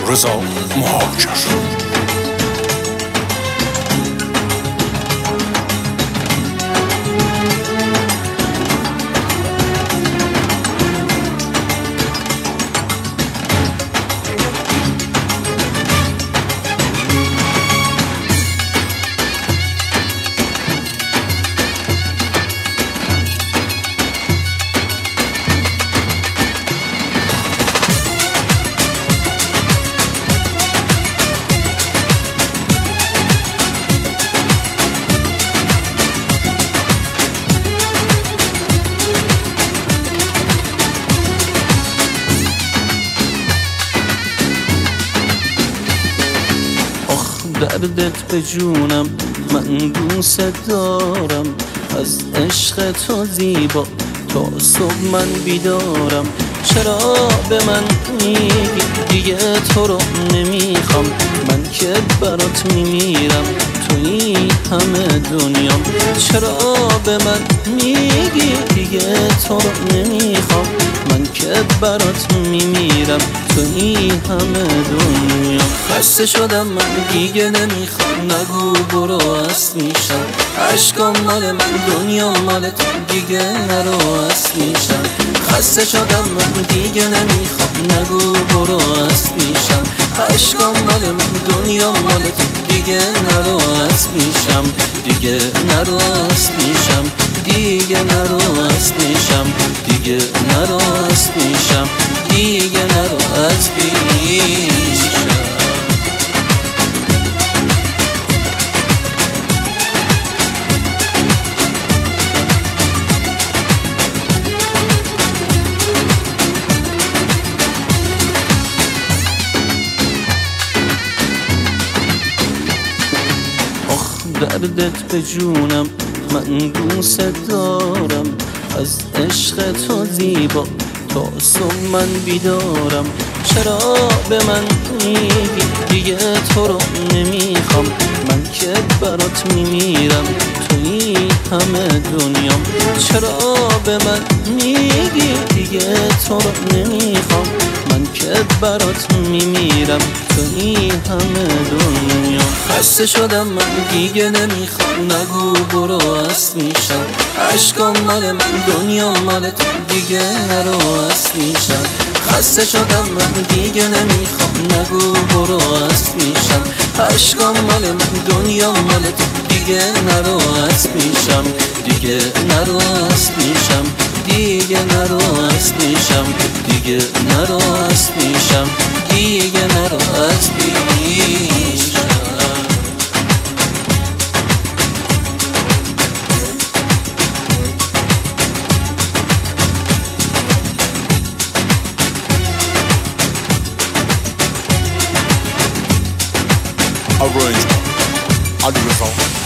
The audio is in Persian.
رضا محاکر. دردت به جونم من دوست دارم، از عشق تو زیبا تا صبح من بیدارم. چرا به من میگی دیگه تو رو نمیخوام؟ من که برات میمیرم توی همه دنیام. چرا به من میگی دیگه تو رو نمیخوام؟ من که برات میمیرم توی همه دنیا. خسته شدم من دیگه نمیخوام، نگو برو از میشم. عشقام مال من دنیا مال تو، دیگه نرو از میشم. خسته شدم من دیگه نمیخوام، نگو برو از میشم. عشقام مال من دنیا مال تو، دیگه نرو از میشم. دیگه نرو از میشم، دیگه نرو از میشم. دیگه نرو از میشم، دیگه نرو از میشم. دردت به جونم من دوست دارم، از عشق تو زیبا تا صبح من بیدارم. چرا به من میگی دیگه تو رو نمیخوام؟ من که برات میمیرم توی همه دنیام. چرا به من میگی دیگه تو رو نمیخوام؟ من که برات میمیرم توی همه دنیا. خسته شدم من دیگه نمیخوام، نگو برو از میشم. عشقام مال من دنیا مال تو، دیگه نرو از میشم. خسته شدم من دیگه نمیخوام، نگو برو از میشم. عشقام مال من دنیا مال تو، دیگه نرو از میشم. دیگه نرو از میشم، دیگه نرو از میشم. دیگه نرو از میشم، دیگه نرو از میشم. Arranged. Reza